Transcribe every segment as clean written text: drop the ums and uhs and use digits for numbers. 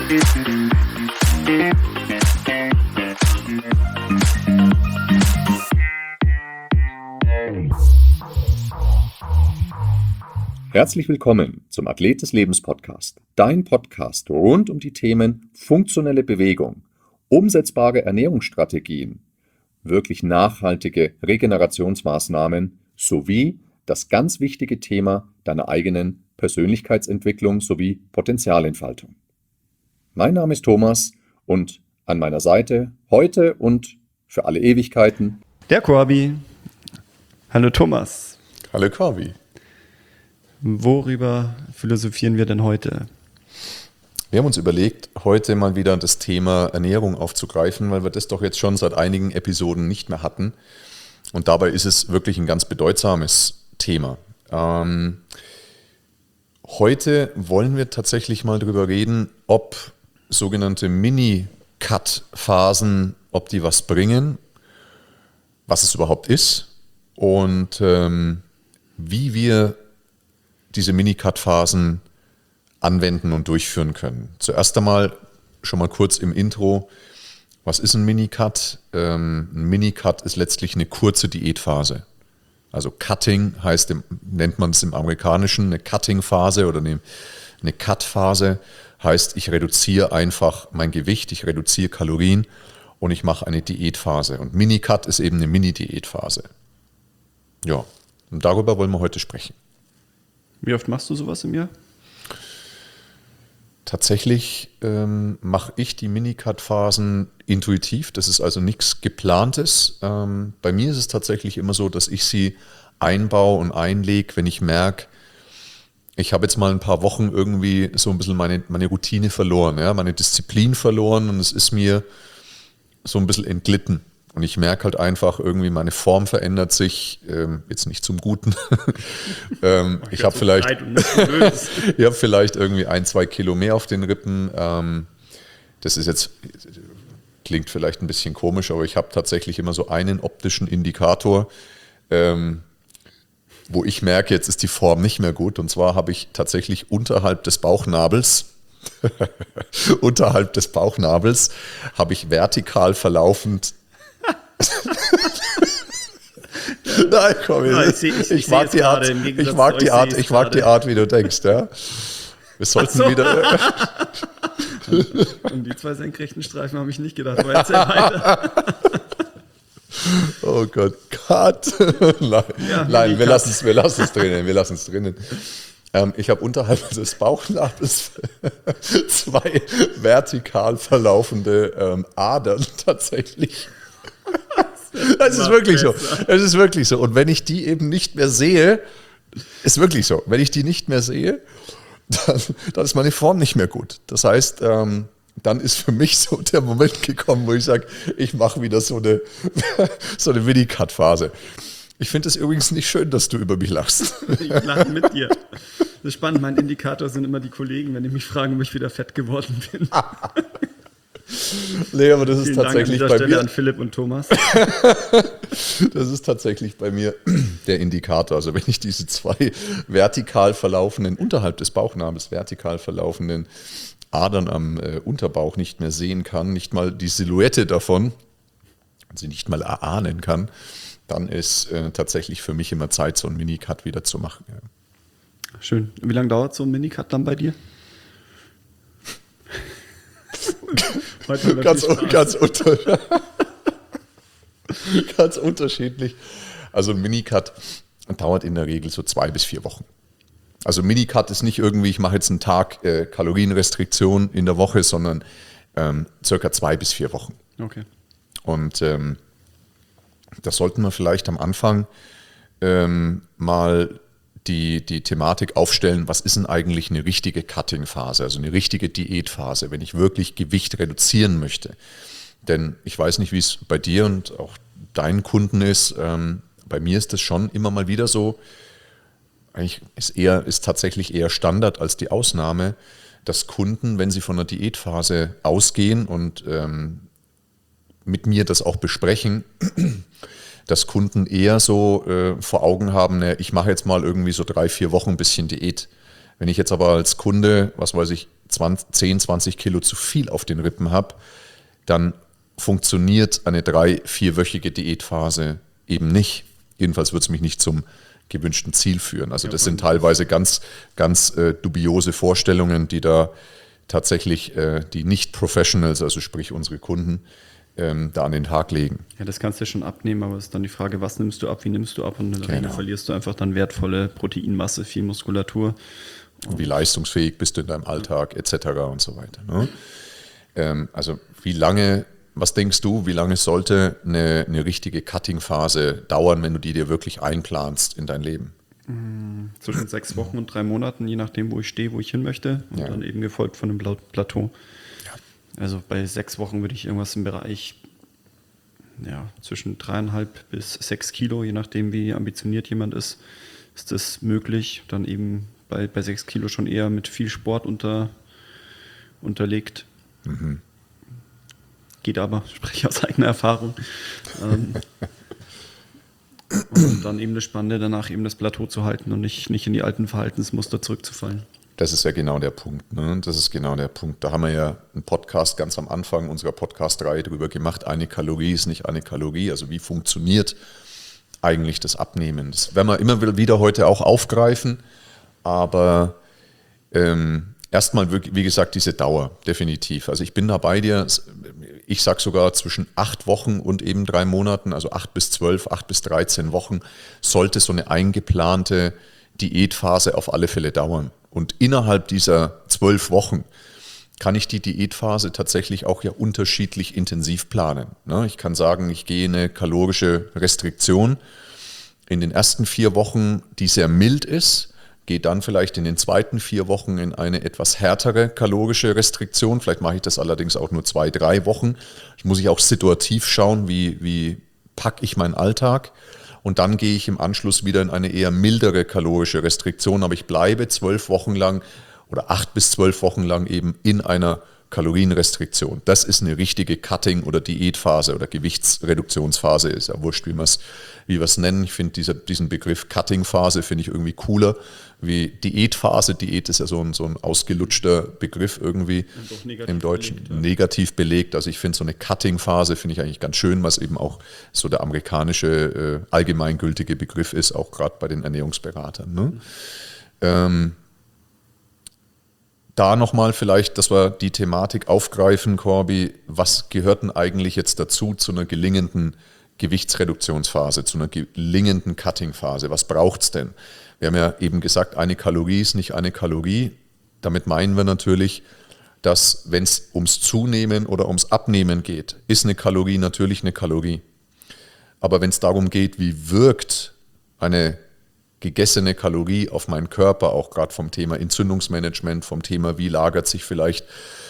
Herzlich willkommen zum Athlet des Lebens Podcast, dein Podcast rund um die Themen funktionelle Bewegung, umsetzbare Ernährungsstrategien, wirklich nachhaltige Regenerationsmaßnahmen sowie das ganz wichtige Thema deiner eigenen Persönlichkeitsentwicklung sowie Potenzialentfaltung. Mein Name ist Thomas und an meiner Seite heute und für alle Ewigkeiten der Corby. Hallo Thomas. Hallo Corby. Worüber philosophieren wir denn heute? Wir haben uns überlegt, heute mal wieder das Thema Ernährung aufzugreifen, weil wir das doch jetzt schon seit einigen Episoden nicht mehr hatten. Und dabei ist es wirklich ein ganz bedeutsames Thema. Heute wollen wir tatsächlich mal darüber reden, ob sogenannte Mini-Cut-Phasen, ob die was bringen, was es überhaupt ist und wie wir diese Mini-Cut-Phasen anwenden und durchführen können. Zuerst einmal schon mal kurz im Intro, was ist ein Mini-Cut? Ein Mini-Cut ist letztlich eine kurze Diätphase. Also Cutting nennt man es im Amerikanischen, eine Cutting-Phase oder eine Cut-Phase heißt, ich reduziere einfach mein Gewicht, ich reduziere Kalorien und ich mache eine Diätphase. Und Mini-Cut ist eben eine Mini-Diätphase. Ja, und darüber wollen wir heute sprechen. Wie oft machst du sowas im Jahr? Tatsächlich mache ich die Mini-Cut-Phasen intuitiv. Das ist also nichts Geplantes. Bei mir ist es tatsächlich immer so, dass ich sie einbaue und einlege, wenn ich merke, ich habe jetzt mal ein paar Wochen irgendwie so ein bisschen meine Routine verloren, ja, meine Disziplin verloren und es ist mir so ein bisschen entglitten. Und ich merke halt einfach irgendwie, meine Form verändert sich, jetzt nicht zum Guten. Ich habe vielleicht irgendwie 1-2 Kilo mehr auf den Rippen. Das ist jetzt, klingt vielleicht ein bisschen komisch, aber ich habe tatsächlich immer so einen optischen Indikator, wo ich merke, jetzt ist die Form nicht mehr gut. Und zwar habe ich tatsächlich unterhalb des Bauchnabels habe ich vertikal verlaufend Nein, komm, ich mag die Art, wie du denkst, ja. Wir sollten wieder. Um die 2 senkrechten Streifen habe ich nicht gedacht, aber erzähl weiter. Oh Gott, Cut. Nein, wir lassen es drinnen. Ich habe unterhalb des Bauchnabels 2 vertikal verlaufende Adern tatsächlich. Es ist wirklich so. Und wenn ich die eben nicht mehr sehe, wenn ich die nicht mehr sehe, dann ist meine Form nicht mehr gut. Das heißt, dann ist für mich so der Moment gekommen, wo ich sage, ich mache wieder so eine Mini-Cut-Phase. Ich finde es übrigens nicht schön, dass du über mich lachst. Ich lache mit dir. Das ist spannend. Mein Indikator sind immer die Kollegen, wenn die mich fragen, ob ich wieder fett geworden bin. Nee, aber das ist tatsächlich bei mir. An Philipp und Thomas. Das ist tatsächlich bei mir der Indikator. Also wenn ich diese 2 vertikal verlaufenden, unterhalb des Bauchnabels vertikal verlaufenden Adern am Unterbauch nicht mehr sehen kann, nicht mal die Silhouette davon, sie nicht mal erahnen kann, dann ist tatsächlich für mich immer Zeit, so einen Mini-Cut wieder zu machen. Ja. Schön. Wie lange dauert so ein Mini-Cut dann bei dir? Ganz unterschiedlich. Also ein Mini-Cut dauert in der Regel so 2 bis 4 Wochen. Also Mini-Cut ist nicht irgendwie, ich mache jetzt einen Tag Kalorienrestriktion in der Woche, sondern circa 2 bis 4 Wochen. Okay. Und das sollten wir vielleicht am Anfang mal die Thematik aufstellen, was ist denn eigentlich eine richtige Cutting-Phase, also eine richtige Diätphase, wenn ich wirklich Gewicht reduzieren möchte. Denn ich weiß nicht, wie es bei dir und auch deinen Kunden ist. Bei mir ist das schon immer mal wieder so, eigentlich ist tatsächlich eher Standard als die Ausnahme, dass Kunden, wenn sie von einer Diätphase ausgehen und mit mir das auch besprechen, dass Kunden eher so vor Augen haben, ich mache jetzt mal irgendwie so 3-4 Wochen ein bisschen Diät, Wenn ich jetzt aber als Kunde, was weiß ich, 10, 20 Kilo zu viel auf den Rippen habe, dann funktioniert eine 3-4-wöchige Diätphase eben nicht. Jedenfalls wird es mich nicht zum gewünschten Ziel führen. Also das sind teilweise ganz dubiose Vorstellungen, die da tatsächlich die Nicht-Professionals, also sprich unsere Kunden, da an den Tag legen. Ja, das kannst du ja schon abnehmen, aber es ist dann die Frage, was nimmst du ab, wie nimmst du ab, und in der Regel verlierst du einfach dann wertvolle Proteinmasse, viel Muskulatur. Und wie leistungsfähig bist du in deinem Alltag etc. und so weiter. Ne? Also was denkst du, wie lange sollte eine richtige Cutting-Phase dauern, wenn du die dir wirklich einplanst in dein Leben? Zwischen 6 Wochen und 3 Monaten, je nachdem, wo ich stehe, wo ich hin möchte, und dann eben gefolgt von einem Plateau. Also bei 6 Wochen würde ich irgendwas im Bereich zwischen 3,5 bis 6 Kilo, je nachdem wie ambitioniert jemand ist das möglich. Dann eben bei 6 Kilo schon eher mit viel Sport unterlegt. Mhm. Geht aber, spreche aus eigener Erfahrung. Und dann eben das Spannende, danach eben das Plateau zu halten und nicht in die alten Verhaltensmuster zurückzufallen. Das ist ja genau der Punkt. Ne? Das ist genau der Punkt. Da haben wir ja einen Podcast ganz am Anfang unserer Podcast-Reihe drüber gemacht. Eine Kalorie ist nicht eine Kalorie. Also wie funktioniert eigentlich das Abnehmen? Das werden wir immer wieder heute auch aufgreifen. Aber erstmal, wie gesagt, diese Dauer, definitiv. Also ich bin da bei dir. Ich sage sogar zwischen 8 Wochen und eben 3 Monaten, also 8 bis 12, 8 bis 13 Wochen, sollte so eine eingeplante Diätphase auf alle Fälle dauern. Und innerhalb dieser 12 Wochen kann ich die Diätphase tatsächlich auch ja unterschiedlich intensiv planen. Ich kann sagen, ich gehe in eine kalorische Restriktion in den ersten 4 Wochen, die sehr mild ist, gehe dann vielleicht in den zweiten 4 Wochen in eine etwas härtere kalorische Restriktion. Vielleicht mache ich das allerdings auch nur 2, 3 Wochen. Ich muss auch situativ schauen, wie packe ich meinen Alltag. Und dann gehe ich im Anschluss wieder in eine eher mildere kalorische Restriktion, aber ich bleibe 12 Wochen lang oder 8 bis 12 Wochen lang eben in einer Kalorienrestriktion. Das ist eine richtige Cutting- oder Diätphase oder Gewichtsreduktionsphase. Ist ja wurscht, wie wir es nennen. Ich finde diesen Begriff Cutting-Phase finde ich irgendwie cooler wie Diätphase. Diät ist ja so ein ausgelutschter Begriff irgendwie im Deutschen, belegt, negativ belegt. Also ich finde so eine Cutting-Phase finde ich eigentlich ganz schön, was eben auch so der amerikanische allgemeingültige Begriff ist, auch gerade bei den Ernährungsberatern. Ne? Da nochmal vielleicht, dass wir die Thematik aufgreifen, Corby, was gehört denn eigentlich jetzt dazu zu einer gelingenden Gewichtsreduktionsphase, zu einer gelingenden Cutting-Phase? Was braucht es denn? Wir haben ja eben gesagt, eine Kalorie ist nicht eine Kalorie. Damit meinen wir natürlich, dass wenn es ums Zunehmen oder ums Abnehmen geht, ist eine Kalorie natürlich eine Kalorie. Aber wenn es darum geht, wie wirkt eine gegessene Kalorie auf meinen Körper, auch gerade vom Thema Entzündungsmanagement, vom Thema, wie lagert sich vielleicht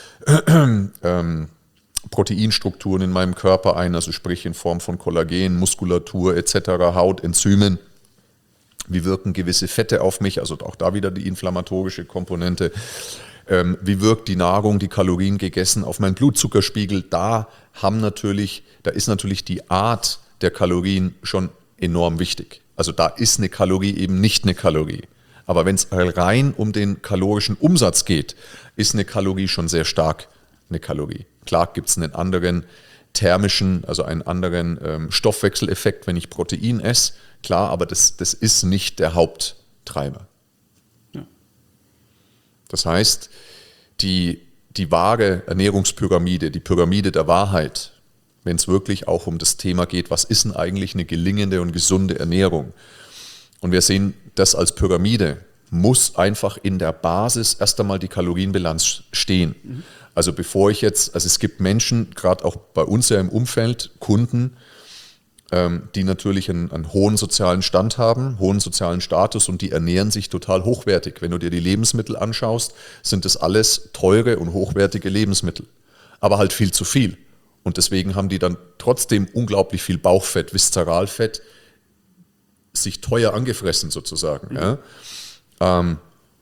Proteinstrukturen in meinem Körper ein, also sprich in Form von Kollagen, Muskulatur etc., Haut, Enzymen. Wie wirken gewisse Fette auf mich, also auch da wieder die inflammatorische Komponente. Wie wirkt die Nahrung, die Kalorien gegessen auf meinen Blutzuckerspiegel? Da ist natürlich die Art der Kalorien schon enorm wichtig. Also da ist eine Kalorie eben nicht eine Kalorie. Aber wenn es rein um den kalorischen Umsatz geht, ist eine Kalorie schon sehr stark eine Kalorie. Klar gibt es einen anderen thermischen, also einen anderen Stoffwechseleffekt, wenn ich Protein esse. Klar, aber das ist nicht der Haupttreiber. Ja. Das heißt, die wahre Ernährungspyramide, die Pyramide der Wahrheit, wenn es wirklich auch um das Thema geht, was ist denn eigentlich eine gelingende und gesunde Ernährung? Und wir sehen das als Pyramide, muss einfach in der Basis erst einmal die Kalorienbilanz stehen. Mhm. Also es gibt Menschen, gerade auch bei uns ja im Umfeld, Kunden, die natürlich einen hohen sozialen Stand haben, hohen sozialen Status, und die ernähren sich total hochwertig. Wenn du dir die Lebensmittel anschaust, sind das alles teure und hochwertige Lebensmittel, aber halt viel zu viel. Und deswegen haben die dann trotzdem unglaublich viel Bauchfett, Viszeralfett, sich teuer angefressen sozusagen. Mhm. Ja.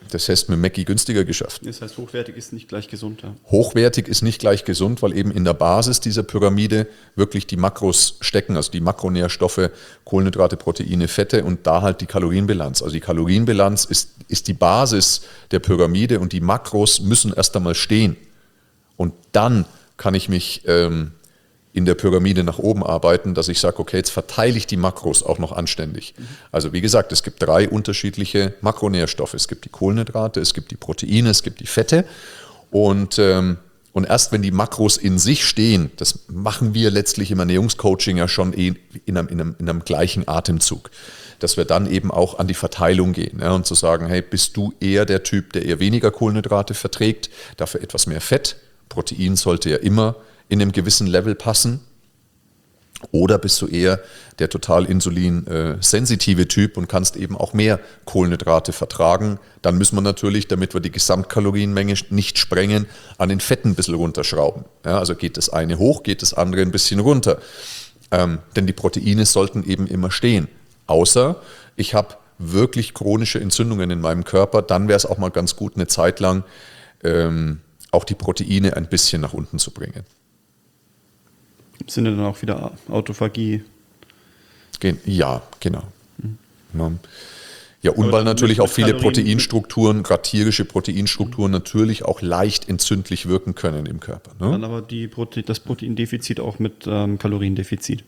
Das heißt, mit Mackie günstiger geschafft. Das heißt, hochwertig ist nicht gleich gesund. Ja. Hochwertig ist nicht gleich gesund, weil eben in der Basis dieser Pyramide wirklich die Makros stecken, also die Makronährstoffe, Kohlenhydrate, Proteine, Fette und da halt die Kalorienbilanz. Also die Kalorienbilanz ist die Basis der Pyramide und die Makros müssen erst einmal stehen. Und dann kann ich mich in der Pyramide nach oben arbeiten, dass ich sage, okay, jetzt verteile ich die Makros auch noch anständig. Also wie gesagt, es gibt 3 unterschiedliche Makronährstoffe. Es gibt die Kohlenhydrate, es gibt die Proteine, es gibt die Fette. Und erst wenn die Makros in sich stehen, das machen wir letztlich im Ernährungscoaching ja schon in einem gleichen Atemzug, dass wir dann eben auch an die Verteilung gehen, ja, und zu sagen, hey, bist du eher der Typ, der eher weniger Kohlenhydrate verträgt, dafür etwas mehr Fett? Protein sollte ja immer in einem gewissen Level passen. Oder bist du eher der total insulinsensitive Typ und kannst eben auch mehr Kohlenhydrate vertragen? Dann müssen wir natürlich, damit wir die Gesamtkalorienmenge nicht sprengen, an den Fetten ein bisschen runterschrauben. Ja, also geht das eine hoch, geht das andere ein bisschen runter. Denn die Proteine sollten eben immer stehen. Außer ich habe wirklich chronische Entzündungen in meinem Körper, dann wäre es auch mal ganz gut, eine Zeit lang auch die Proteine ein bisschen nach unten zu bringen. Sind dann auch wieder Autophagie? Ja, genau. Ja, und weil natürlich auch viele Proteinstrukturen, gerade tierische Proteinstrukturen, natürlich auch leicht entzündlich wirken können im Körper. Ne? Dann aber das Proteindefizit auch mit Kaloriendefizit.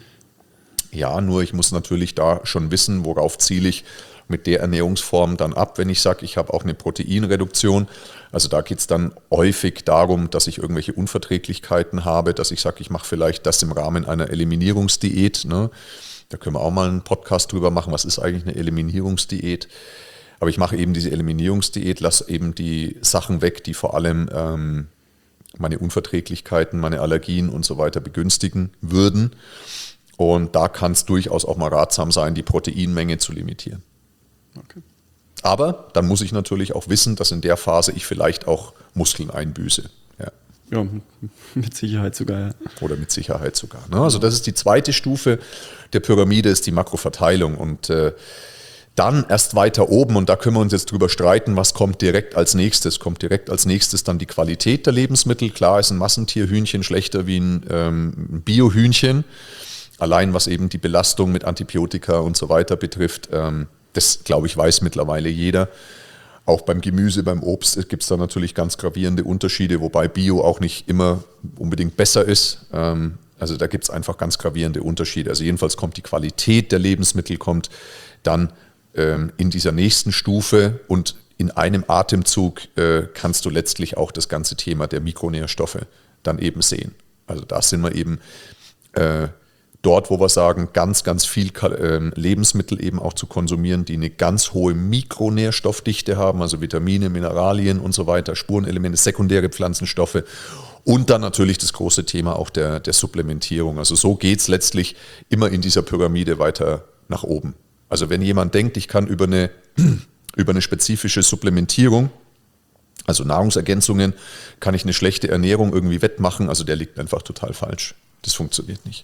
Ja, nur ich muss natürlich da schon wissen, worauf ziele ich mit der Ernährungsform dann ab, wenn ich sage, ich habe auch eine Proteinreduktion. Also da geht es dann häufig darum, dass ich irgendwelche Unverträglichkeiten habe, dass ich sage, ich mache vielleicht das im Rahmen einer Eliminierungsdiät. Ne? Da können wir auch mal einen Podcast drüber machen, was ist eigentlich eine Eliminierungsdiät. Aber ich mache eben diese Eliminierungsdiät, lasse eben die Sachen weg, die vor allem meine Unverträglichkeiten, meine Allergien und so weiter begünstigen würden. Und da kann es durchaus auch mal ratsam sein, die Proteinmenge zu limitieren. Okay. Aber dann muss ich natürlich auch wissen, dass in der Phase ich vielleicht auch Muskeln einbüße. Ja, mit Sicherheit sogar. Ja. Oder mit Sicherheit sogar. Ne? Also das ist die zweite Stufe der Pyramide, ist die Makroverteilung. Und dann erst weiter oben, und da können wir uns jetzt drüber streiten, was kommt direkt als nächstes. Kommt direkt als nächstes dann die Qualität der Lebensmittel. Klar ist ein Massentierhühnchen schlechter wie ein Biohühnchen. Allein was eben die Belastung mit Antibiotika und so weiter betrifft, das, glaube ich, weiß mittlerweile jeder. Auch beim Gemüse, beim Obst gibt es da natürlich ganz gravierende Unterschiede, wobei Bio auch nicht immer unbedingt besser ist. Also da gibt es einfach ganz gravierende Unterschiede. Also jedenfalls kommt die Qualität der Lebensmittel kommt dann in dieser nächsten Stufe und in einem Atemzug kannst du letztlich auch das ganze Thema der Mikronährstoffe dann eben sehen. Also da sind wir eben dort, wo wir sagen, ganz, ganz viel Lebensmittel eben auch zu konsumieren, die eine ganz hohe Mikronährstoffdichte haben, also Vitamine, Mineralien und so weiter, Spurenelemente, sekundäre Pflanzenstoffe und dann natürlich das große Thema auch der Supplementierung. Also so geht es letztlich immer in dieser Pyramide weiter nach oben. Also wenn jemand denkt, ich kann über eine spezifische Supplementierung, also Nahrungsergänzungen, kann ich eine schlechte Ernährung irgendwie wettmachen, also der liegt einfach total falsch. Das funktioniert nicht.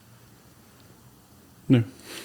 Nö.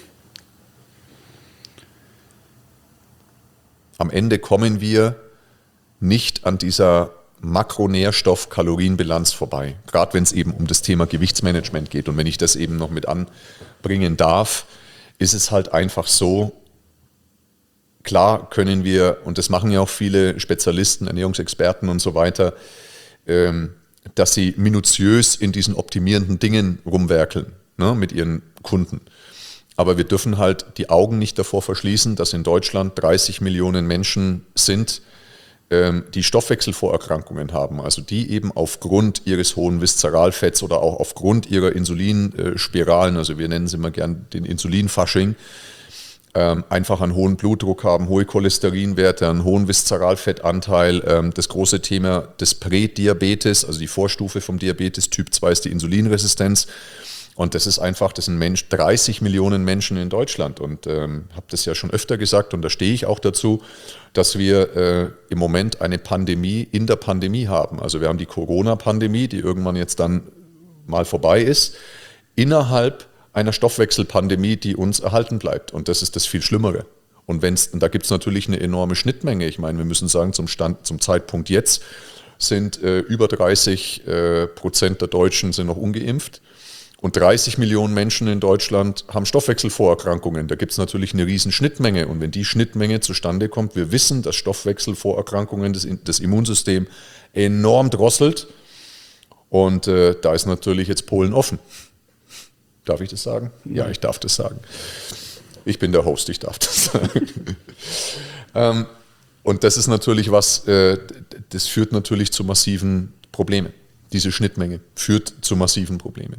Am Ende kommen wir nicht an dieser Makronährstoff-Kalorienbilanz vorbei, gerade wenn es eben um das Thema Gewichtsmanagement geht. Und wenn ich das eben noch mit anbringen darf, ist es halt einfach so, klar können wir, und das machen ja auch viele Spezialisten, Ernährungsexperten und so weiter, dass sie minutiös in diesen optimierenden Dingen rumwerkeln, ne, mit ihren Kunden. Aber wir dürfen halt die Augen nicht davor verschließen, dass in Deutschland 30 Millionen Menschen sind, die Stoffwechselvorerkrankungen haben, also die eben aufgrund ihres hohen Viszeralfetts oder auch aufgrund ihrer Insulinspiralen, also wir nennen sie immer gern den Insulinfasching, einfach einen hohen Blutdruck haben, hohe Cholesterinwerte, einen hohen Viszeralfettanteil. Das große Thema des Prädiabetes, also die Vorstufe vom Diabetes Typ 2 ist die Insulinresistenz. Und das ist einfach, das sind 30 Millionen Menschen in Deutschland und habe das ja schon öfter gesagt und da stehe ich auch dazu, dass wir im Moment eine Pandemie in der Pandemie haben. Also wir haben die Corona-Pandemie, die irgendwann jetzt dann mal vorbei ist, innerhalb einer Stoffwechselpandemie, die uns erhalten bleibt und das ist das viel Schlimmere. Und da gibt es natürlich eine enorme Schnittmenge. Ich meine, wir müssen sagen, zum Zeitpunkt jetzt sind über 30% der Deutschen sind noch ungeimpft. Und 30 Millionen Menschen in Deutschland haben Stoffwechselvorerkrankungen. Da gibt es natürlich eine riesen Schnittmenge. Und wenn die Schnittmenge zustande kommt, wir wissen, dass Stoffwechselvorerkrankungen das Immunsystem enorm drosselt. Und da ist natürlich jetzt Polen offen. Darf ich das sagen? Ja, ich darf das sagen. Ich bin der Host, ich darf das sagen. Und das ist natürlich das führt natürlich zu massiven Problemen. Diese Schnittmenge führt zu massiven Problemen.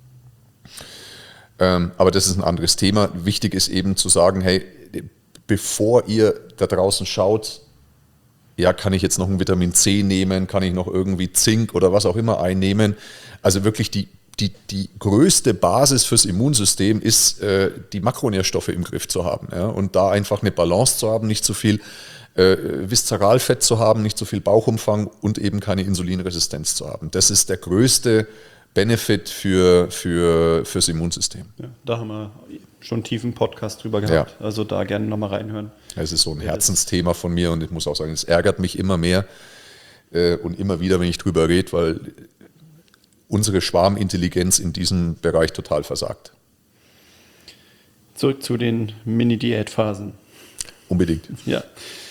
Aber das ist ein anderes Thema. Wichtig ist eben zu sagen, hey, bevor ihr da draußen schaut, ja, kann ich jetzt noch ein Vitamin C nehmen, kann ich noch irgendwie Zink oder was auch immer einnehmen. Also wirklich die größte Basis fürs Immunsystem ist, die Makronährstoffe im Griff zu haben. Ja? Und da einfach eine Balance zu haben, nicht zu viel Viszeralfett zu haben, nicht zu viel Bauchumfang und eben keine Insulinresistenz zu haben. Das ist der größte Benefit fürs Immunsystem. Ja, da haben wir schon einen tiefen Podcast drüber gehabt. Ja. Also da gerne nochmal reinhören. Es ist so ein Herzensthema von mir und ich muss auch sagen, es ärgert mich immer mehr und immer wieder, wenn ich drüber rede, weil unsere Schwarmintelligenz in diesem Bereich total versagt. Zurück zu den Mini-Diät-Phasen. Unbedingt. Ja.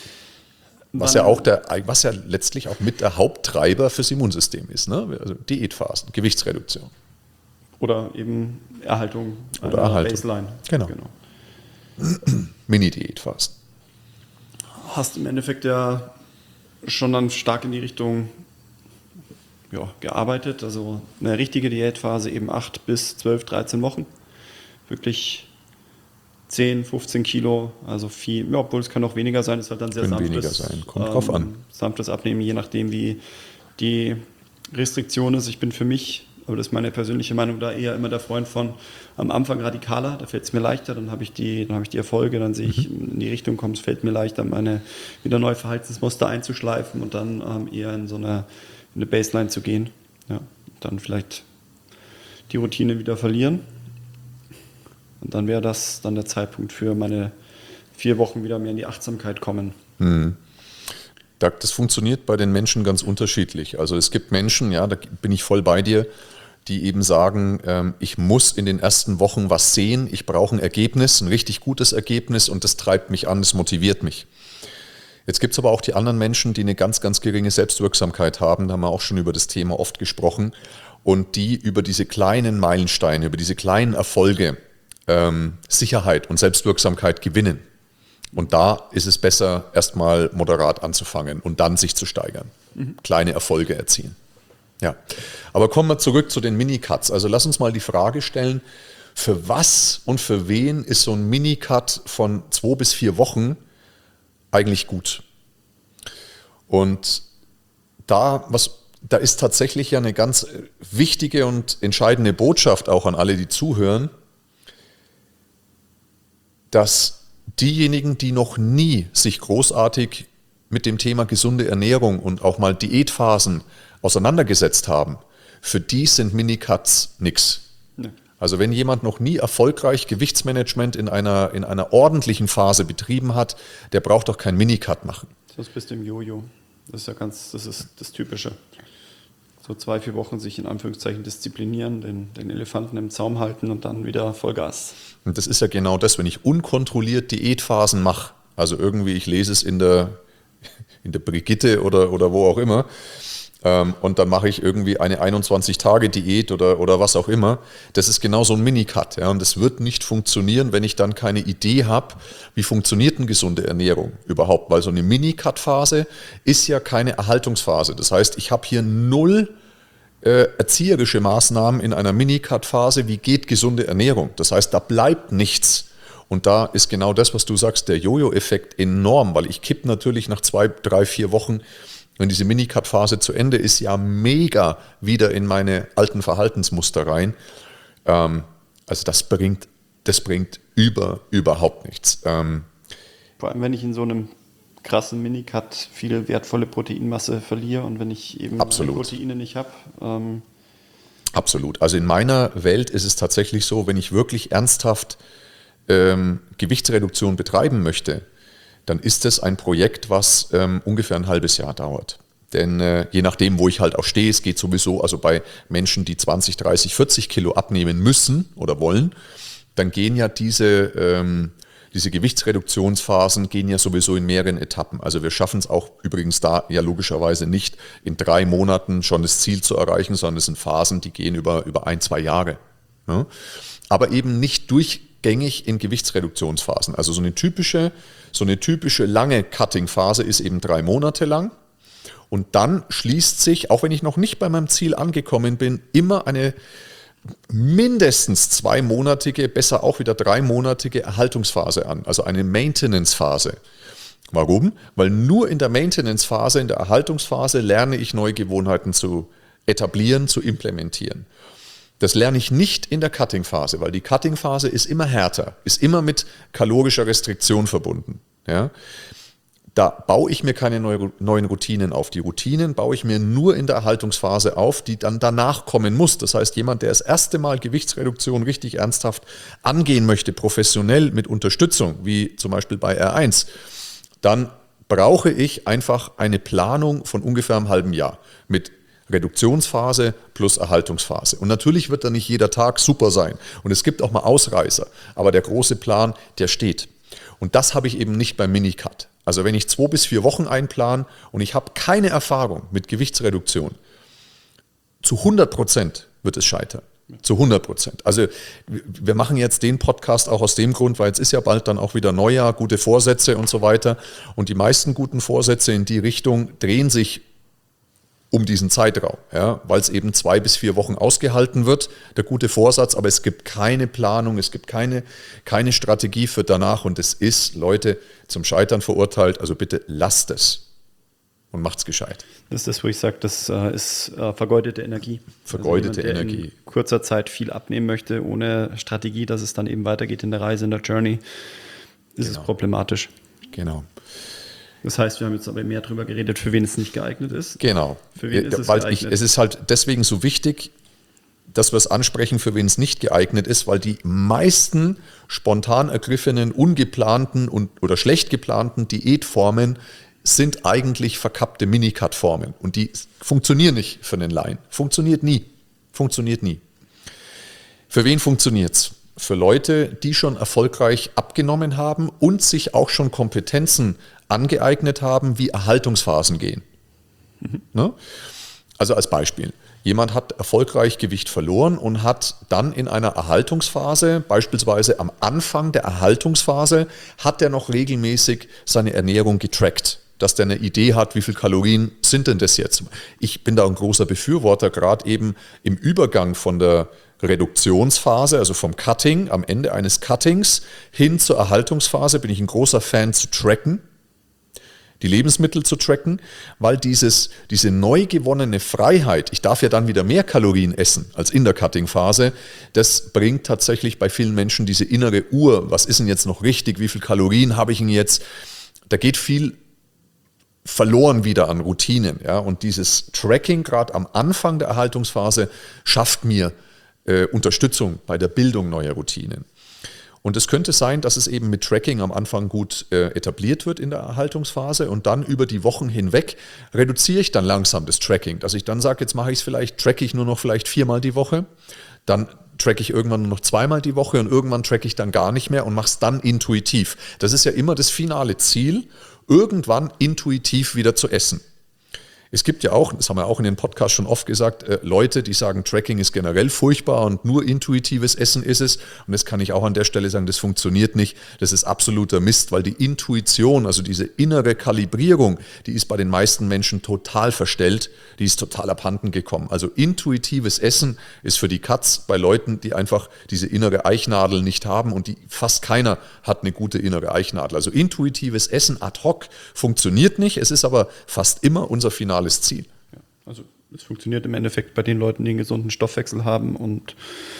Was ja letztlich auch mit der Haupttreiber fürs Immunsystem ist, ne? Also Diätphasen, Gewichtsreduktion. Oder eben Erhaltung einer Baseline. Genau. Mini-Diätphasen. Hast im Endeffekt ja schon dann stark in die Richtung gearbeitet. Also eine richtige Diätphase eben 8 bis 12, 13 Wochen. Wirklich 10, 15 Kilo, also viel, obwohl es kann auch weniger sein, ist halt dann sehr sanftes. Weniger sein, kommt drauf an. Sanftes Abnehmen, je nachdem wie die Restriktion ist. Ich bin für mich, aber das ist meine persönliche Meinung, da eher immer der Freund von am Anfang radikaler, da fällt es mir leichter, dann habe ich die Erfolge, dann sehe ich in die Richtung kommen, es fällt mir leichter, meine wieder neue Verhaltensmuster einzuschleifen und dann eher in so eine Baseline zu gehen. Ja, dann vielleicht die Routine wieder verlieren. Und dann wäre das dann der Zeitpunkt für meine 4 Wochen wieder mehr in die Achtsamkeit kommen. Das funktioniert bei den Menschen ganz unterschiedlich. Also es gibt Menschen, ja, da bin ich voll bei dir, die eben sagen, ich muss in den ersten Wochen was sehen, ich brauche ein Ergebnis, ein richtig gutes Ergebnis und das treibt mich an, das motiviert mich. Jetzt gibt es aber auch die anderen Menschen, die eine ganz, ganz geringe Selbstwirksamkeit haben, da haben wir auch schon über das Thema oft gesprochen, und die über diese kleinen Meilensteine, über diese kleinen Erfolge Sicherheit und Selbstwirksamkeit gewinnen. Und da ist es besser, erstmal moderat anzufangen und dann sich zu steigern. Kleine Erfolge erzielen. Ja. Aber kommen wir zurück zu den Minicuts. Also lass uns mal die Frage stellen, für was und für wen ist so ein Minicut von 2 bis 4 Wochen eigentlich gut? Und da ist tatsächlich ja eine ganz wichtige und entscheidende Botschaft auch an alle, die zuhören, dass diejenigen, die noch nie sich großartig mit dem Thema gesunde Ernährung und auch mal Diätphasen auseinandergesetzt haben, für die sind Minicuts nichts. Nee. Also wenn jemand noch nie erfolgreich Gewichtsmanagement in einer ordentlichen Phase betrieben hat, der braucht doch kein Minicut machen. Das bist du im Jojo. Das ist das Typische. So 2, 4 Wochen sich in Anführungszeichen disziplinieren, den Elefanten im Zaum halten und dann wieder Vollgas. Und das ist ja genau das, wenn ich unkontrolliert Diätphasen mache, also irgendwie, ich lese es in der Brigitte oder wo auch immer, und dann mache ich irgendwie eine 21-Tage-Diät oder was auch immer, das ist genau so ein Minicut. Ja, und das wird nicht funktionieren, wenn ich dann keine Idee habe, wie funktioniert eine gesunde Ernährung überhaupt, weil so eine Minicut-Phase ist ja keine Erhaltungsphase. Das heißt, ich habe hier 0 erzieherische Maßnahmen in einer Minicut-Phase, wie geht gesunde Ernährung. Das heißt, da bleibt nichts. Und da ist genau das, was du sagst, der Jojo-Effekt enorm, weil ich kippe natürlich nach 2, 3, 4 Wochen, wenn diese Minicut-Phase zu Ende ist, ja mega wieder in meine alten Verhaltensmuster rein. Also das bringt überhaupt nichts. Vor allem, wenn ich in so einem krassen Minicut viel wertvolle Proteinmasse verliere und wenn ich eben Proteine nicht habe. Absolut. Also in meiner Welt ist es tatsächlich so, wenn ich wirklich ernsthaft Gewichtsreduktion betreiben möchte, dann ist es ein Projekt, was ungefähr ein halbes Jahr dauert. Denn je nachdem, wo ich halt auch stehe, es geht sowieso, also bei Menschen, die 20, 30, 40 Kilo abnehmen müssen oder wollen, dann gehen ja diese Gewichtsreduktionsphasen gehen ja sowieso in mehreren Etappen. Also wir schaffen es auch übrigens da ja logischerweise nicht in 3 Monaten schon das Ziel zu erreichen, sondern es sind Phasen, die gehen über 1, 2 Jahre. Ja? Aber eben nicht durchgängig in Gewichtsreduktionsphasen. Also so eine typische lange Cutting-Phase ist eben 3 Monate lang. Und dann schließt sich, auch wenn ich noch nicht bei meinem Ziel angekommen bin, immer eine mindestens 2-monatige, besser auch wieder 3-monatige Erhaltungsphase an, also eine Maintenance-Phase. Warum? Weil nur in der Maintenance-Phase, in der Erhaltungsphase lerne ich neue Gewohnheiten zu etablieren, zu implementieren. Das lerne ich nicht in der Cutting-Phase, weil die Cutting-Phase ist immer härter, ist immer mit kalorischer Restriktion verbunden. Ja? Da baue ich mir keine neuen Routinen auf. Die Routinen baue ich mir nur in der Erhaltungsphase auf, die dann danach kommen muss. Das heißt, jemand, der das erste Mal Gewichtsreduktion richtig ernsthaft angehen möchte, professionell mit Unterstützung, wie zum Beispiel bei R1, dann brauche ich einfach eine Planung von ungefähr einem halben Jahr mit Reduktionsphase plus Erhaltungsphase. Und natürlich wird da nicht jeder Tag super sein. Und es gibt auch mal Ausreißer. Aber der große Plan, der steht. Und das habe ich eben nicht beim Minicut. Also wenn ich 2 bis 4 Wochen einplane und ich habe keine Erfahrung mit Gewichtsreduktion, zu 100% wird es scheitern. Zu 100%. Also wir machen jetzt den Podcast auch aus dem Grund, weil jetzt ist ja bald dann auch wieder Neujahr, gute Vorsätze und so weiter. Und die meisten guten Vorsätze in die Richtung drehen sich um diesen Zeitraum, ja, weil es eben 2 bis 4 Wochen ausgehalten wird, der gute Vorsatz, aber es gibt keine Planung, es gibt keine Strategie für danach und es ist, Leute, zum Scheitern verurteilt, also bitte lasst es und macht's gescheit. Das ist das, wo ich sage, das ist vergeudete Energie. Vergeudete also jemand, Energie. Der in kurzer Zeit viel abnehmen möchte, ohne Strategie, dass es dann eben weitergeht in der Reise, in der Journey, ist es problematisch. Genau. Das heißt, wir haben jetzt aber mehr darüber geredet, für wen es nicht geeignet ist. Genau. Für wen ist es geeignet? Es ist halt deswegen so wichtig, dass wir es ansprechen, für wen es nicht geeignet ist, weil die meisten spontan ergriffenen, ungeplanten oder schlecht geplanten Diätformen sind eigentlich verkappte Minicut-Formen. Und die funktionieren nicht für einen Laien. Funktioniert nie. Funktioniert nie. Für wen funktioniert es? Für Leute, die schon erfolgreich abgenommen haben und sich auch schon Kompetenzen angeeignet haben, wie Erhaltungsphasen gehen. Ne? Also als Beispiel, jemand hat erfolgreich Gewicht verloren und hat dann in einer Erhaltungsphase, beispielsweise am Anfang der Erhaltungsphase, hat er noch regelmäßig seine Ernährung getrackt, dass der eine Idee hat, wie viel Kalorien sind denn das jetzt. Ich bin da ein großer Befürworter, gerade eben im Übergang von der Reduktionsphase, also vom Cutting, am Ende eines Cuttings hin zur Erhaltungsphase, bin ich ein großer Fan zu tracken, die Lebensmittel zu tracken, weil diese neu gewonnene Freiheit, ich darf ja dann wieder mehr Kalorien essen als in der Cutting-Phase, das bringt tatsächlich bei vielen Menschen diese innere Uhr, was ist denn jetzt noch richtig, wie viel Kalorien habe ich denn jetzt, da geht viel verloren wieder an Routinen. Ja? Und dieses Tracking gerade am Anfang der Erhaltungsphase schafft mir Unterstützung bei der Bildung neuer Routinen. Und es könnte sein, dass es eben mit Tracking am Anfang gut etabliert wird in der Erhaltungsphase und dann über die Wochen hinweg reduziere ich dann langsam das Tracking, dass ich dann sage, jetzt mache ich es vielleicht, tracke ich nur noch vielleicht 4-mal die Woche, dann tracke ich irgendwann nur noch 2-mal die Woche und irgendwann tracke ich dann gar nicht mehr und mache es dann intuitiv. Das ist ja immer das finale Ziel, irgendwann intuitiv wieder zu essen. Es gibt ja auch, das haben wir auch in den Podcasts schon oft gesagt, Leute, die sagen, Tracking ist generell furchtbar und nur intuitives Essen ist es. Und das kann ich auch an der Stelle sagen, das funktioniert nicht. Das ist absoluter Mist, weil die Intuition, also diese innere Kalibrierung, die ist bei den meisten Menschen total verstellt, die ist total abhanden gekommen. Also intuitives Essen ist für die Katz bei Leuten, die einfach diese innere Eichnadel nicht haben und die fast keiner hat eine gute innere Eichnadel. Also intuitives Essen ad hoc funktioniert nicht, es ist aber fast immer unser finales Ziel. Ja, also es funktioniert im Endeffekt bei den Leuten, die einen gesunden Stoffwechsel haben und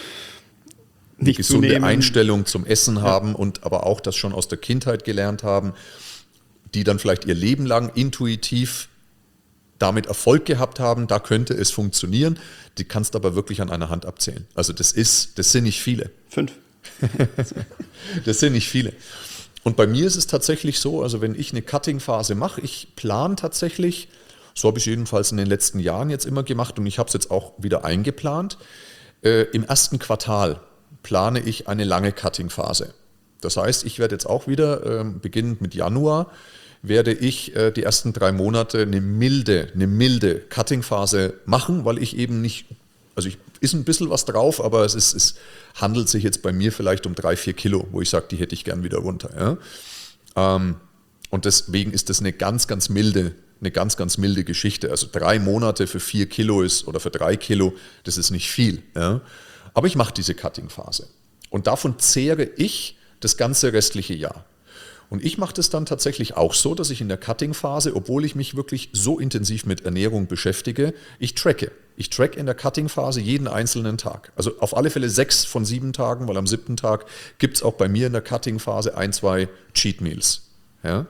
nicht gesunde zunehmen. Einstellung zum Essen haben und aber auch das schon aus der Kindheit gelernt haben, die dann vielleicht ihr Leben lang intuitiv damit Erfolg gehabt haben, da könnte es funktionieren. Die kannst du aber wirklich an einer Hand abzählen. Also das sind nicht viele. 5. Das sind nicht viele. Und bei mir ist es tatsächlich so, also wenn ich eine Cutting-Phase mache, ich plane tatsächlich, so habe ich jedenfalls in den letzten Jahren jetzt immer gemacht und ich habe es jetzt auch wieder eingeplant, im ersten Quartal plane ich eine lange Cutting-Phase. Das heißt, ich werde jetzt auch wieder, beginnend mit Januar, werde ich die ersten 3 Monate eine milde Cutting-Phase machen, weil ich eben nicht, also ist ein bisschen was drauf, aber es handelt sich jetzt bei mir vielleicht um 3-4 Kilo, wo ich sage, die hätte ich gern wieder runter. Ja? Und deswegen ist das eine ganz milde Geschichte. Also 3 Monate für 4 Kilo ist oder für 3 Kilo, das ist nicht viel. Ja? Aber ich mache diese Cutting-Phase. Und davon zehre ich das ganze restliche Jahr. Und ich mache das dann tatsächlich auch so, dass ich in der Cutting-Phase, obwohl ich mich wirklich so intensiv mit Ernährung beschäftige, ich tracke. Ich tracke in der Cutting-Phase jeden einzelnen Tag. Also auf alle Fälle 6 von 7 Tagen, weil am 7. Tag gibt es auch bei mir in der Cutting-Phase 1, 2 Cheat Meals. Ja?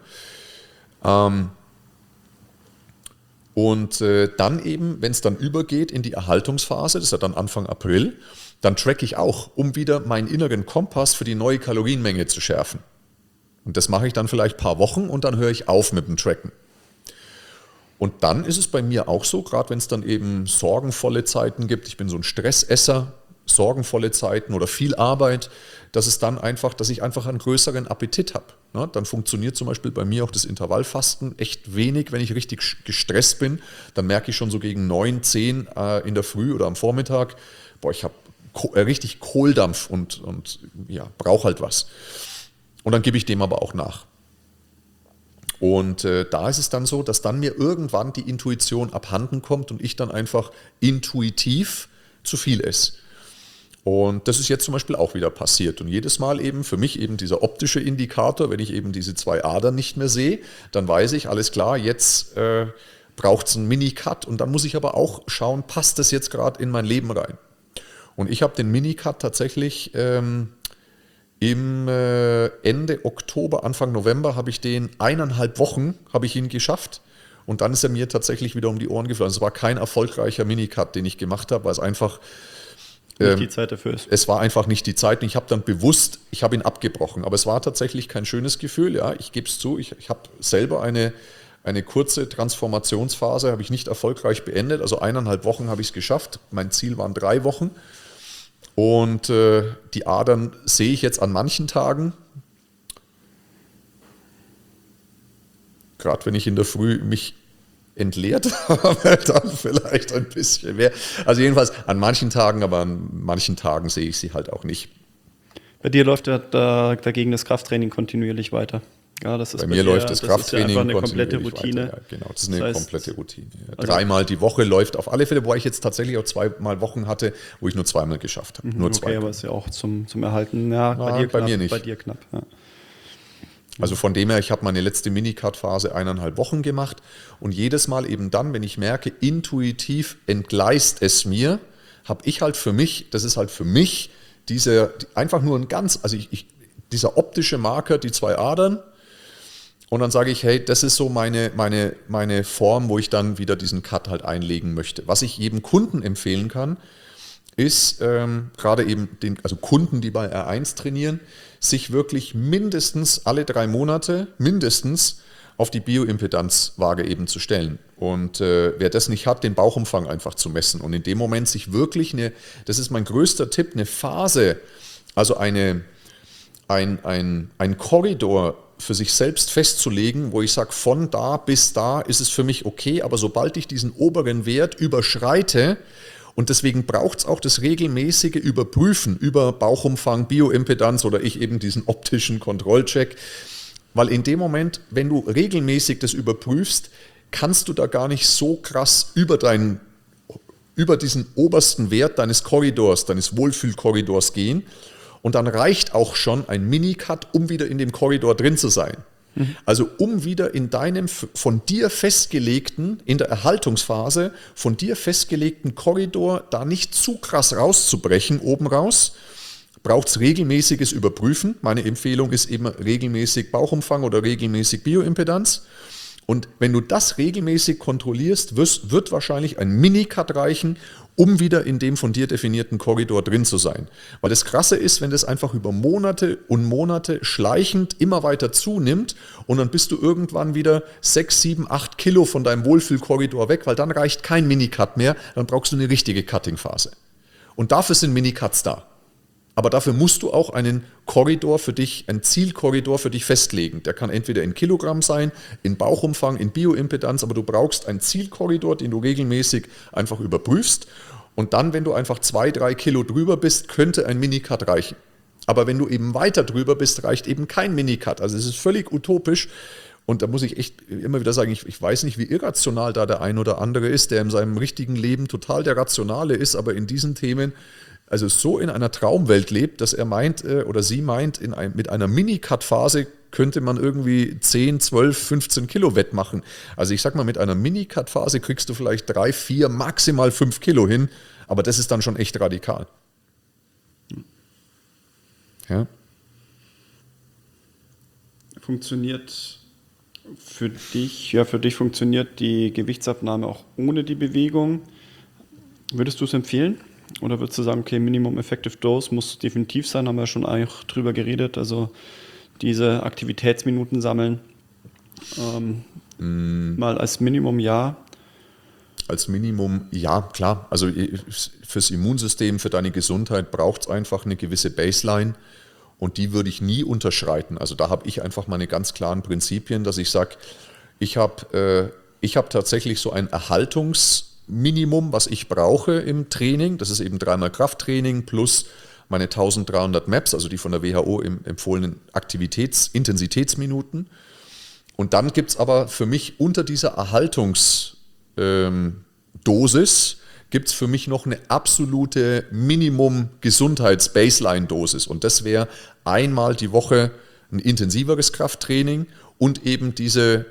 Und dann eben, wenn es dann übergeht in die Erhaltungsphase, das ist ja dann Anfang April, dann tracke ich auch, um wieder meinen inneren Kompass für die neue Kalorienmenge zu schärfen. Und das mache ich dann vielleicht ein paar Wochen und dann höre ich auf mit dem Tracken. Und dann ist es bei mir auch so, gerade wenn es dann eben sorgenvolle Zeiten gibt, ich bin so ein Stressesser, sorgenvolle Zeiten oder viel Arbeit, dass ich einfach einen größeren Appetit habe. Ne? Dann funktioniert zum Beispiel bei mir auch das Intervallfasten echt wenig, wenn ich richtig gestresst bin. Dann merke ich schon so gegen 9, 10 in der Früh oder am Vormittag, ich habe richtig Kohldampf und ja, brauche halt was. Und dann gebe ich dem aber auch nach. Und da ist es dann so, dass dann mir irgendwann die Intuition abhanden kommt und ich dann einfach intuitiv zu viel esse. Und das ist jetzt zum Beispiel auch wieder passiert. Und jedes Mal eben für mich eben dieser optische Indikator, wenn ich eben diese 2 Adern nicht mehr sehe, dann weiß ich, alles klar, jetzt braucht es einen Mini-Cut. Und dann muss ich aber auch schauen, passt das jetzt gerade in mein Leben rein? Und ich habe den Mini-Cut tatsächlich im Ende Oktober, Anfang November habe ich den 1,5 Wochen habe ich ihn geschafft und dann ist er mir tatsächlich wieder um die Ohren geflogen. Es war kein erfolgreicher Minicut, den ich gemacht habe, weil es einfach nicht die Zeit dafür ist. Es war einfach nicht die Zeit und ich habe dann bewusst, ich habe ihn abgebrochen, aber es war tatsächlich kein schönes Gefühl. Ja, ich gebe es zu, ich habe selber eine kurze Transformationsphase, habe ich nicht erfolgreich beendet, also 1,5 Wochen habe ich es geschafft. Mein Ziel waren 3 Wochen. Und die Adern sehe ich jetzt an manchen Tagen, gerade wenn ich in der Früh mich entleert habe, dann vielleicht ein bisschen mehr. Also jedenfalls an manchen Tagen, aber an manchen Tagen sehe ich sie halt auch nicht. Bei dir läuft dagegen das Krafttraining kontinuierlich weiter. Ja, das ist bei mir läuft das Krafttraining eine komplette Routine. Weiter, ja, genau, das ist eine komplette Routine. Ja. 3-mal die Woche läuft auf alle Fälle, wo ich jetzt tatsächlich auch 2-mal Wochen hatte, wo ich nur 2-mal geschafft habe. Nur 2. Okay, aber ist ja auch zum Erhalten. Ja, bei mir nicht. Bei dir knapp. Ja. Also von dem her, ich habe meine letzte Minicut-Phase 1,5 Wochen gemacht und jedes Mal eben dann, wenn ich merke, intuitiv entgleist es mir, habe ich halt für mich, das ist halt für mich einfach nur dieser optische Marker, die 2 Adern. Und dann sage ich, hey, das ist so meine Form, wo ich dann wieder diesen Cut halt einlegen möchte. Was ich jedem Kunden empfehlen kann, ist gerade eben also Kunden, die bei R1 trainieren, sich wirklich mindestens alle 3 Monate auf die Bioimpedanzwaage eben zu stellen. Und wer das nicht hat, den Bauchumfang einfach zu messen. Und in dem Moment sich wirklich das ist mein größter Tipp, eine Phase, also ein Korridor für sich selbst festzulegen, wo ich sage, von da bis da ist es für mich okay, aber sobald ich diesen oberen Wert überschreite, und deswegen braucht es auch das regelmäßige Überprüfen über Bauchumfang, Bioimpedanz oder ich eben diesen optischen Kontrollcheck, weil in dem Moment, wenn du regelmäßig das überprüfst, kannst du da gar nicht so krass über diesen obersten Wert deines Korridors, deines Wohlfühlkorridors gehen. Und dann reicht auch schon ein Minicut, um wieder in dem Korridor drin zu sein. Also um wieder in deinem von dir festgelegten, in der Erhaltungsphase, von dir festgelegten Korridor da nicht zu krass rauszubrechen, oben raus, braucht es regelmäßiges Überprüfen. Meine Empfehlung ist immer regelmäßig Bauchumfang oder regelmäßig Bioimpedanz. Und wenn du das regelmäßig kontrollierst, wird wahrscheinlich ein Minicut reichen, um wieder in dem von dir definierten Korridor drin zu sein. Weil das Krasse ist, wenn das einfach über Monate und Monate schleichend immer weiter zunimmt und dann bist du irgendwann wieder 6, 7, 8 Kilo von deinem Wohlfühlkorridor weg, weil dann reicht kein Minicut mehr, dann brauchst du eine richtige Cutting-Phase. Und dafür sind Minicuts da. Aber dafür musst du auch einen Korridor für dich, einen Zielkorridor für dich festlegen. Der kann entweder in Kilogramm sein, in Bauchumfang, in Bioimpedanz, aber du brauchst einen Zielkorridor, den du regelmäßig einfach überprüfst. Und dann, wenn du einfach 2, 3 Kilo drüber bist, könnte ein Minicut reichen. Aber wenn du eben weiter drüber bist, reicht eben kein Minicut. Also es ist völlig utopisch. Und da muss ich echt immer wieder sagen, ich weiß nicht, wie irrational da der ein oder andere ist, der in seinem richtigen Leben total der Rationale ist, aber in diesen Themen also so in einer Traumwelt lebt, dass er meint oder sie meint, mit einer Mini-Cut-Phase könnte man irgendwie 10, 12, 15 Kilo wettmachen. Also ich sag mal, mit einer Mini-Cut-Phase kriegst du vielleicht 3, 4, maximal 5 Kilo hin, aber das ist dann schon echt radikal. Ja. Funktioniert für dich funktioniert die Gewichtsabnahme auch ohne die Bewegung. Würdest du es empfehlen? Oder würdest du sagen, okay, Minimum Effective Dose muss definitiv sein, haben wir schon eigentlich drüber geredet, also diese Aktivitätsminuten sammeln, mal als Minimum ja. Als Minimum, ja, klar. Also fürs Immunsystem, für deine Gesundheit braucht es einfach eine gewisse Baseline und die würde ich nie unterschreiten. Also da habe ich einfach meine ganz klaren Prinzipien, dass ich sage, ich habe tatsächlich so ein Erhaltungsminimum, was ich brauche im Training. Das ist eben 3-mal Krafttraining plus meine 1300 MAPS, also die von der WHO empfohlenen Intensitätsminuten. Und dann gibt es aber für mich unter dieser Erhaltungsdosis gibt es für mich noch eine absolute Minimum-Gesundheits-Baseline-Dosis. Und das wäre einmal die Woche ein intensiveres Krafttraining und eben diese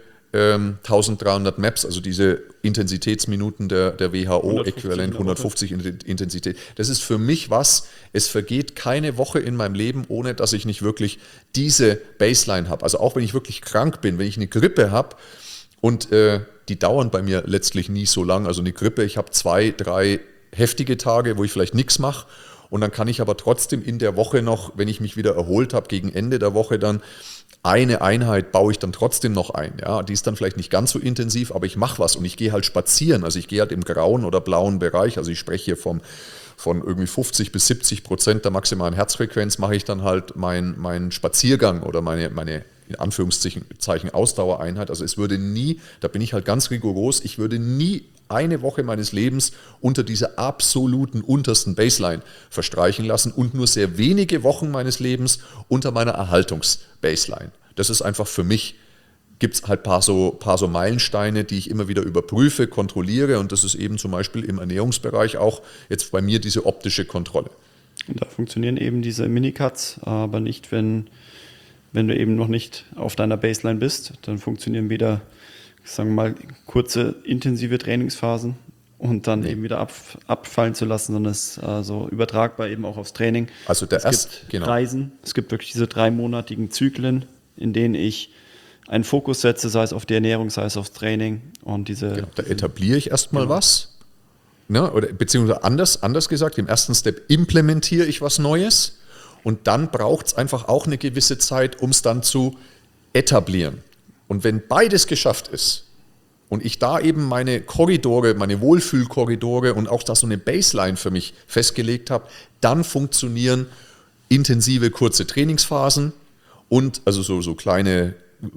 1300 MAPS, also diese Intensitätsminuten der WHO, äquivalent 150 Intensität. Das ist für mich es vergeht keine Woche in meinem Leben, ohne dass ich nicht wirklich diese Baseline habe. Also auch wenn ich wirklich krank bin, wenn ich eine Grippe habe und die dauern bei mir letztlich nie so lang. Also eine Grippe, ich habe 2, 3 heftige Tage, wo ich vielleicht nichts mache und dann kann ich aber trotzdem in der Woche noch, wenn ich mich wieder erholt habe, gegen Ende der Woche dann eine Einheit baue ich dann trotzdem noch ein. Ja, die ist dann vielleicht nicht ganz so intensiv, aber ich mache was und ich gehe halt spazieren. Also ich gehe halt im grauen oder blauen Bereich. Also ich spreche hier von irgendwie 50-70% der maximalen Herzfrequenz mache ich dann halt meinen Spaziergang oder meine in Anführungszeichen Ausdauereinheit. Also es würde nie, da bin ich halt ganz rigoros, ich würde nie eine Woche meines Lebens unter dieser absoluten untersten Baseline verstreichen lassen und nur sehr wenige Wochen meines Lebens unter meiner Erhaltungsbaseline. Das ist einfach für mich, gibt es halt paar so Meilensteine, die ich immer wieder überprüfe, kontrolliere und das ist eben zum Beispiel im Ernährungsbereich auch jetzt bei mir diese optische Kontrolle. Und da funktionieren eben diese Minicuts, aber nicht, wenn du eben noch nicht auf deiner Baseline bist, dann funktionieren weder, sagen wir mal, kurze, intensive Trainingsphasen und dann eben wieder abfallen zu lassen, sondern es ist so übertragbar eben auch aufs Training. Also Reisen, es gibt wirklich diese 3-monatigen Zyklen, in denen ich einen Fokus setze, sei es auf die Ernährung, sei es aufs Training und da etabliere ich erstmal was, ne? Oder beziehungsweise anders gesagt, im ersten Step implementiere ich was Neues und dann braucht es einfach auch eine gewisse Zeit, um es dann zu etablieren. Und wenn beides geschafft ist und ich da eben meine Korridore, meine Wohlfühlkorridore und auch da so eine Baseline für mich festgelegt habe, dann funktionieren intensive kurze Trainingsphasen und also so kleine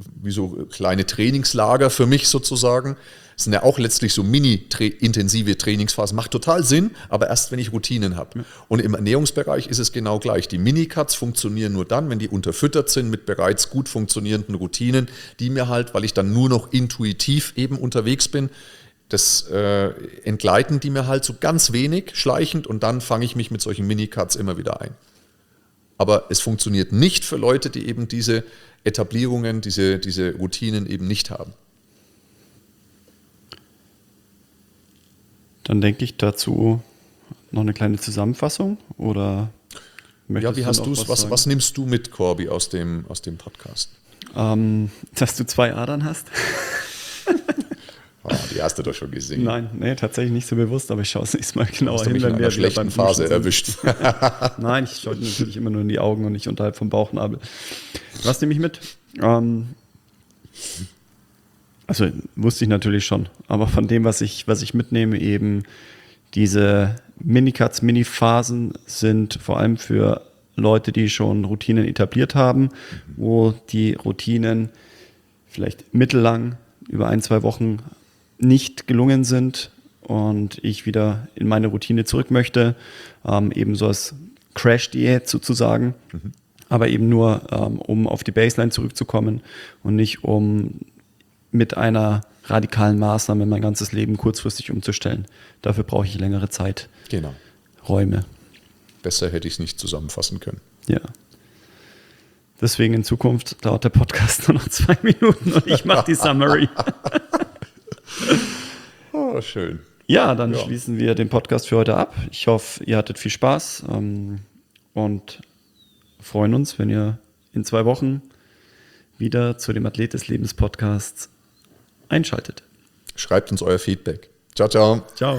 Trainingslager für mich sozusagen. Das sind ja auch letztlich so mini-intensive Trainingsphasen. Macht total Sinn, aber erst, wenn ich Routinen habe. Ja. Und im Ernährungsbereich ist es genau gleich. Die Minicuts funktionieren nur dann, wenn die unterfüttert sind mit bereits gut funktionierenden Routinen, die mir halt, weil ich dann nur noch intuitiv eben unterwegs bin, das entgleiten die mir halt so ganz wenig, schleichend und dann fange ich mich mit solchen Minicuts immer wieder ein. Aber es funktioniert nicht für Leute, die eben diese Etablierungen, diese Routinen eben nicht haben. Dann denke ich dazu noch eine kleine Zusammenfassung oder möchtest wie hast du es? Was nimmst du mit, Corby, aus dem Podcast? Dass du 2 Adern hast. Oh, die hast du doch schon gesehen. Nein, nee, tatsächlich nicht so bewusst, aber ich schaue es nächstes Mal genauer Hast du hin, mich in einer wieder schlechten beim Phase Duschen erwischt. sind. Nein, ich schaue natürlich immer nur in die Augen und nicht unterhalb vom Bauchnabel. Was nehme ich mit? Also wusste ich natürlich schon, aber von dem, was ich mitnehme, eben diese Minicuts, Miniphasen sind vor allem für Leute, die schon Routinen etabliert haben, wo die Routinen vielleicht mittellang über 1-2 Wochen nicht gelungen sind und ich wieder in meine Routine zurück möchte, eben so als Crash-Diät sozusagen, aber eben nur, um auf die Baseline zurückzukommen und nicht um mit einer radikalen Maßnahme mein ganzes Leben kurzfristig umzustellen. Dafür brauche ich längere Zeit, Genau. Räume. Besser hätte ich es nicht zusammenfassen können. Ja. Deswegen in Zukunft dauert der Podcast nur noch 2 Minuten und ich mache die Summary. Oh, schön. Ja, dann Ja. schließen wir den Podcast für heute ab. Ich hoffe, ihr hattet viel Spaß und freuen uns, wenn ihr in 2 Wochen wieder zu dem Athlet des Lebens Podcast einschaltet. Schreibt uns euer Feedback. Ciao, ciao. Ciao.